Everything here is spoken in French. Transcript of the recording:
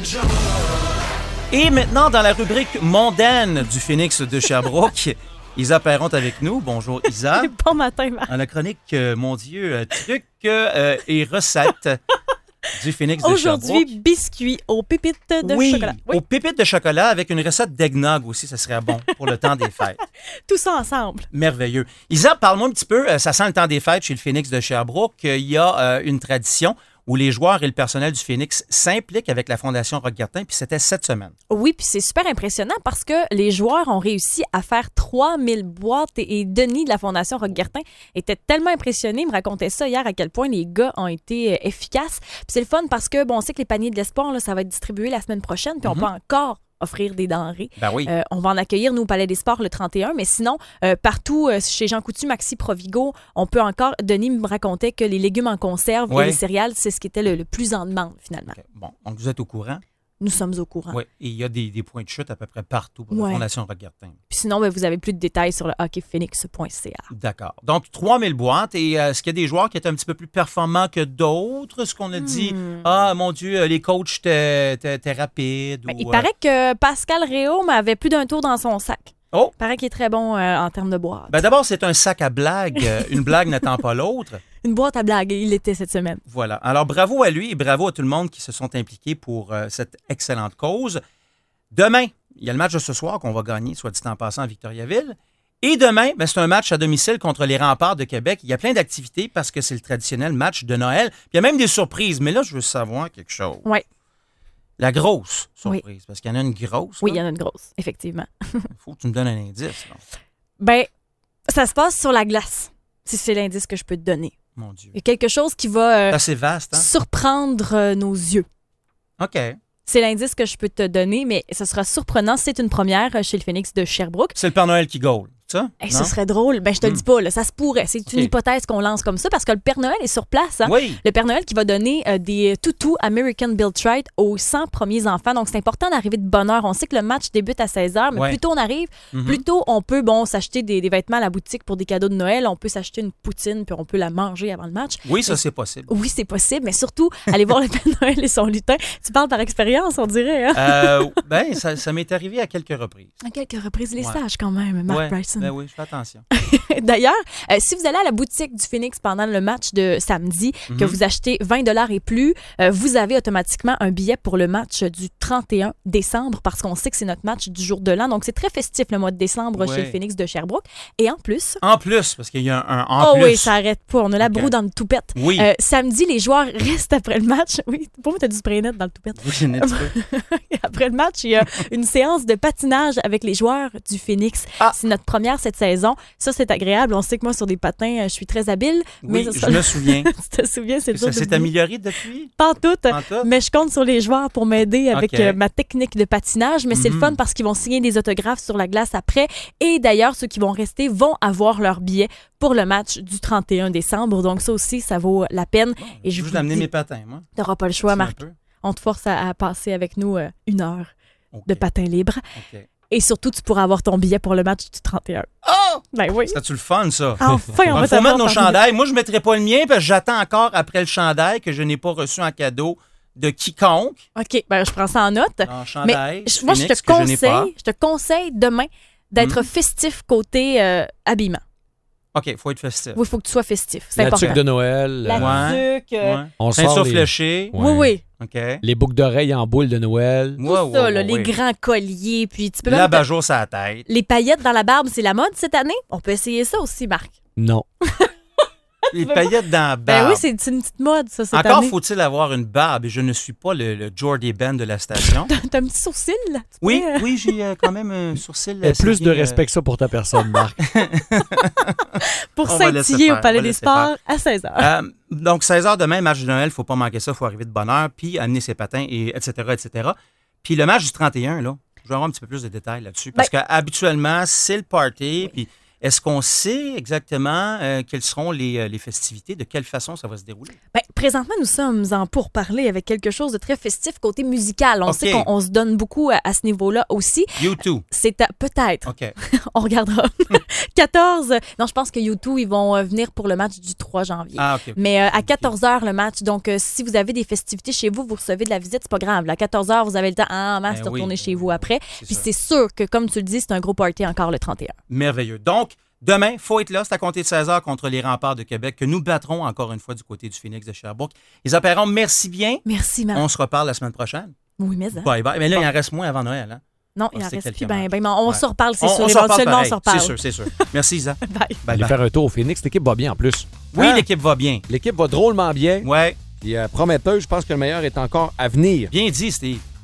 Et maintenant, dans la rubrique mondaine du Phoenix de Sherbrooke, Isa Perron est avec nous. Bonjour Isa. Bon matin, Marc. Dans la chronique, mon Dieu, trucs et recettes du Phoenix de Sherbrooke. Aujourd'hui, biscuits aux pépites de chocolat. Oui, aux pépites de chocolat avec une recette d'eggnog aussi, ça serait bon pour le temps des fêtes. Tout ça ensemble. Merveilleux. Isa, parle-moi un petit peu, ça sent le temps des fêtes chez le Phoenix de Sherbrooke. Il y a une tradition où les joueurs et le personnel du Phoenix s'impliquent avec la Fondation Roquegartin, puis c'était cette semaine. Oui, puis c'est super impressionnant parce que les joueurs ont réussi à faire 3000 boîtes et Denis de la Fondation Roquegartin était tellement impressionné, il me racontait ça hier, à quel point les gars ont été efficaces. Puis c'est le fun parce que, bon, on sait que les paniers de l'espoir, là, ça va être distribué la semaine prochaine, puis on peut encore offrir des denrées. Ben oui. On va en accueillir, nous, au Palais des Sports, le 31, mais sinon, partout, chez Jean Coutu, Maxi, Provigo, on peut encore... Denis me racontait que les légumes en conserve et les céréales, c'est ce qui était le plus en demande, finalement. Okay. Bon, donc vous êtes au courant? Nous sommes au courant. Oui, et il y a des points de chute à peu près partout pour la Fondation Roquegartin. Puis sinon, vous avez plus de détails sur le hockeyphoenix.ca. D'accord. Donc, 3000 boîtes. Et est-ce qu'il y a des joueurs qui étaient un petit peu plus performants que d'autres? Est-ce qu'on a dit, ah, mon Dieu, les coachs étaient rapides? Il paraît que Pascal Réaume avait plus d'un tour dans son sac. Oh! Il paraît qu'il est très bon en termes de boîte. Ben d'abord, c'est un sac à blagues. Une blague n'attend pas l'autre. Une boîte à blagues, il l'était cette semaine. Voilà. Alors, bravo à lui et bravo à tout le monde qui se sont impliqués pour cette excellente cause. Demain, il y a le match de ce soir qu'on va gagner, soit dit en passant, à Victoriaville. Et demain, ben, c'est un match à domicile contre les Remparts de Québec. Il y a plein d'activités parce que c'est le traditionnel match de Noël. Puis il y a même des surprises. Mais là, je veux savoir quelque chose. Oui. La grosse surprise, parce qu'il y en a une grosse. Oui, il y en a une grosse, effectivement. Il faut que tu me donnes un indice. Là. Ben, ça se passe sur la glace, si c'est l'indice que je peux te donner. Mon Dieu. Il y a quelque chose qui va c'est assez vaste, hein? surprendre nos yeux. OK. C'est l'indice que je peux te donner, mais ce sera surprenant. C'est une première chez le Phoenix de Sherbrooke. C'est le Père Noël qui gaule. Ça? Ce serait drôle. Ben, je te le dis pas, là, ça se pourrait. C'est une hypothèse qu'on lance comme ça parce que le Père Noël est sur place. Hein? Oui. Le Père Noël qui va donner des toutous American Built Right aux 100 premiers enfants. Donc, c'est important d'arriver de bonne heure. On sait que le match débute à 16h, mais plus tôt on arrive, plus tôt on peut s'acheter des vêtements à la boutique pour des cadeaux de Noël. On peut s'acheter une poutine puis on peut la manger avant le match. Oui, ça, c'est possible. Oui, c'est possible, mais surtout, aller voir le Père Noël et son lutin. Tu parles par expérience, on dirait. Hein? Ben, ça m'est arrivé à quelques reprises. À quelques reprises, les sages quand même, Mark Bryson. Ben oui, je fais attention. D'ailleurs, si vous allez à la boutique du Phoenix pendant le match de samedi, que vous achetez 20 $ et plus, vous avez automatiquement un billet pour le match du 31 décembre parce qu'on sait que c'est notre match du jour de l'an. Donc, c'est très festif le mois de décembre chez le Phoenix de Sherbrooke. Et en plus... En plus, parce qu'il y a un en plus. Oh oui, ça arrête pas. On a la broue dans le toupette. Oui. Samedi, les joueurs restent après le match. Oui, pour moi, tu as du spray net dans le toupette. Oui, j'ai un petit peu. Après le match, il y a une séance de patinage avec les joueurs du Phoenix. C'est notre première cette saison. Ça, c'est agréable. On sait que moi, sur des patins, je suis très habile. Oui, je me souviens. Tu te souviens, c'est dur. Ça s'est amélioré depuis? Pas tout. Mais je compte sur les joueurs pour m'aider avec ma technique de patinage. Mais c'est le fun parce qu'ils vont signer des autographes sur la glace après. Et d'ailleurs, ceux qui vont rester vont avoir leur billet pour le match du 31 décembre. Donc ça aussi, ça vaut la peine. Bon, et je vais amener mes patins, moi. Tu n'auras pas le choix, Marc. On te force à passer avec nous 1 heure de patins libres. OK. Et surtout, tu pourras avoir ton billet pour le match du 31. Oh! Ben oui. C'est-tu le fun, ça? Enfin, on va faut mettre nos chandails. Moi, je ne mettrai pas le mien parce que j'attends encore après le chandail que je n'ai pas reçu en cadeau de quiconque. OK, ben je prends ça en note. En chandail, mais moi, je te conseille demain d'être festif côté habillement. OK, il faut être festif. Oui, il faut que tu sois festif. C'est la important. tuque de Noël. La tuque. On Ceinture sort fléchée. Oui. OK. Les boucles d'oreilles en boule de Noël. Tout ça, les grands colliers. Puis tu peux l'abat-jour sur la tête. Les paillettes dans la barbe, c'est la mode cette année. On peut essayer ça aussi, Marc. Non. Les paillettes dans la barbe. Ben oui, c'est une petite mode, ça, cette année. Encore faut-il avoir une barbe et je ne suis pas le Jordy Ben de la station. T'as un petit sourcil, là? Oui, j'ai quand même un sourcil. Plus de respect que ça pour ta personne, Marc. Pour scintiller au Palais des Sports à 16h. Donc, 16h demain, match de Noël, il ne faut pas manquer ça, il faut arriver de bonne heure, puis amener ses patins, etc., etc. Puis le match du 31, là, je vais avoir un petit peu plus de détails là-dessus, parce qu'habituellement, c'est le party, puis Est-ce qu'on sait exactement quelles seront les festivités, de quelle façon ça va se dérouler? Ben, présentement, nous sommes en pourparlers avec quelque chose de très festif côté musical. On sait qu'on se donne beaucoup à ce niveau-là aussi. U2. C'est peut-être. OK. On regardera. 14. Non, je pense que U2, ils vont venir pour le match du 3 janvier. Ah, OK. Mais à 14h, le match. Donc, si vous avez des festivités chez vous, vous recevez de la visite, c'est pas grave. À 14h, vous avez le temps en masse de retourner chez vous après. Puis c'est sûr que, comme tu le dis, c'est un gros party encore le 31. Merveilleux. Donc, demain, il faut être là. C'est à compter de 16h contre les Remparts de Québec que nous battrons encore une fois du côté du Phoenix de Sherbrooke. Isa Perron, merci bien. Merci, Marc. On se reparle la semaine prochaine. Oui, mais Bye bye. Mais là, il en reste moins avant Noël. Hein? Non, il en reste plus. On se reparle, c'est sûr. Éventuellement, on se reparle. C'est sûr. Merci, Isa. Bye. Aller faire un tour au Phoenix. L'équipe va bien en plus. Oui, l'équipe va bien. L'équipe va drôlement bien. Ouais. Puis prometteuse, je pense que le meilleur est encore à venir. Bien dit, Steve.